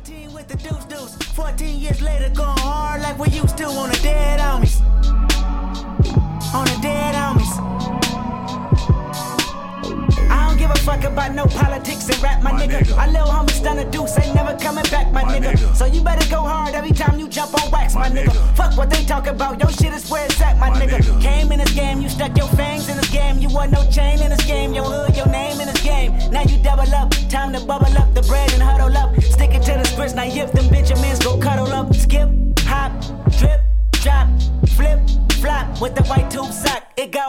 14 with the deuce. 14 years later, going hard like we used to on the dead homies. On the dead homies. I don't give a fuck about no politics and rap, my nigga. Our little homie Stunner Deuce ain't never coming back, my nigga. So you better go hard every time you jump on wax, my nigga. Fuck what they talk about, your shit is where it's at, my nigga. Came in this game, you stuck your fangs in this game. You want no chain in this game, your hood, your name in this game. Now you double up, time to bubble up the bread and huddle up. Stick it to the scripts, now if them Benjamins go cuddle up. Skip, hop, drip, drop, flip, flop with the white tube sock. It go.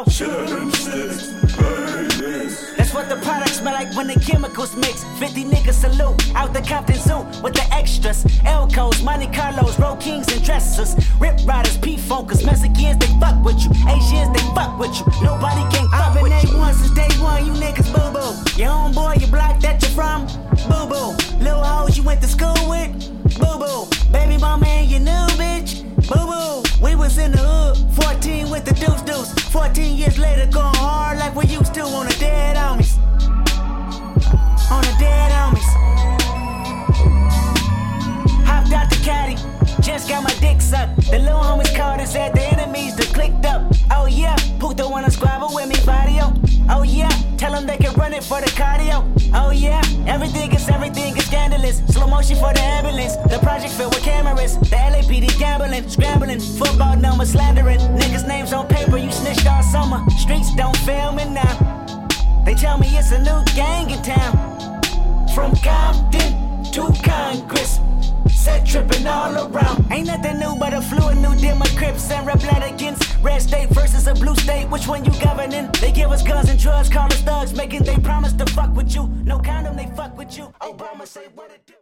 That's what the product smell like when the chemicals mix. 50 niggas salute out the Compton Zoo with the extras. Elcos, Monte Carlos, Road Kings and dressers. Rip Riders, P-Funkers, Mexicans, they fuck with you. Asians, they fuck with you. Nobody can fuck with you. I've been A1 since day one, you niggas boo-boo. Your homeboy, your block that you're from, boo-boo. Little hoes you went to school with, boo-boo. Baby mama and your new bitch, boo-boo. We was in the hood, 14 with the deuce. 14 years later, going hard like we used to on the dead homies. On the dead homies. Hopped out the caddy, just got my dick sucked. The little homies called and said the enemies done clicked up. Oh yeah, Puto wanna squabble with me, Barrio. Oh yeah, tell them they can run it for the cardio. Oh yeah, everything is scandalous. Slow motion for the ambulance. The project filled with cameras. The LAPD gambling, scrambling. Football numbers slandering. Niggas' names on paper, you snitched all summer. Streets don't fail me now. They tell me it's a new gang in town. From Compton to Congress. Set tripping all around. Ain't nothing new but a fluid new Democrats and Republicans. Red state versus a blue state, which one you governing? They give us guns and drugs, call us thugs, making they promise to fuck with you. No condom, they fuck with you. Obama say what it do.